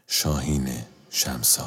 شاهین شمسا.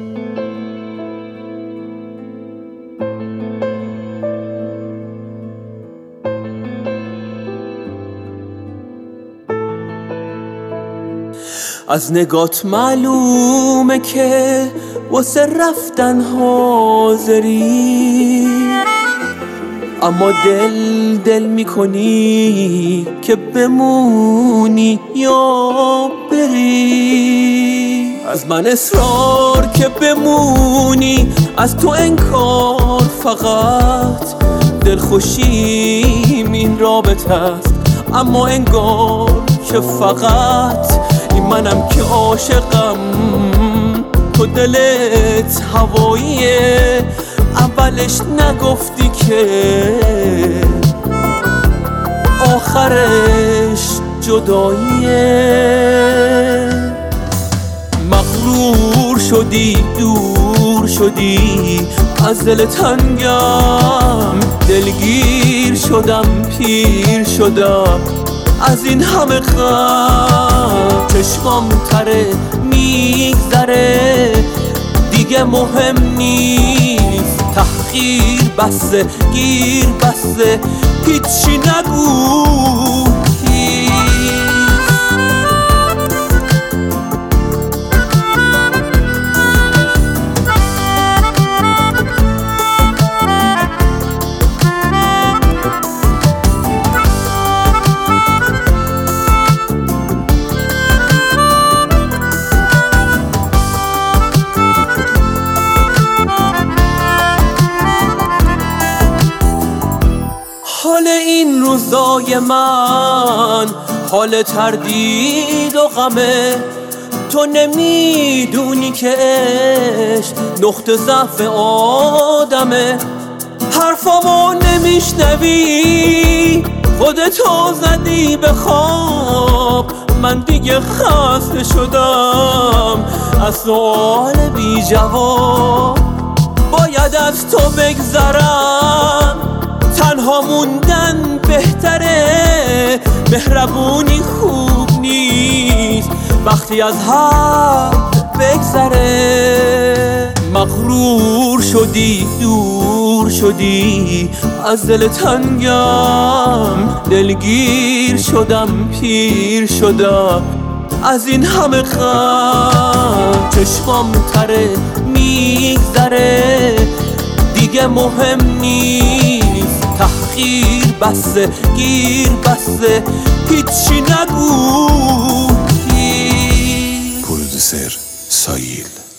از نگات معلومه که واسه رفتن حاضری، اما دل میکنی که بمونی یا بری. از من اصرار که بمونی، از تو انکار، فقط دلخوشیم این رابطه است. اما انگار که فقط این منم که عاشقم، تو دلت هواییه. اولش نگفتی که آخرش جداییه. مغرور شدی، دور شدی از دل تنگم، دلگیر شدم، پیر شدم از این همه غم. چشمام تره میگذره، دیگه مهم نیست. تحقیر بسه، گیر بسه، هیچی نگو. حال این روزای من حال تردید و غمه. تو نمیدونی که عشق نقطه ضعف آدمه. حرفامو نمیشنوی، خودتو زدی به خواب. من دیگه خسته شدم از سوال بی جواب. باید از تو بگذرم، تنها موندن بهتره. مهربونی خوب نیست وقتی از حد بگذره. مغرور شدی، دور شدی از دل تنگم، دلگیر شدم، پیر شدم از این همه غم. چشمام تره میگذره، دیگه مهم نیست. تحقیر بسه، گیر بسه، هیچی نگو. پرودوسر سایل.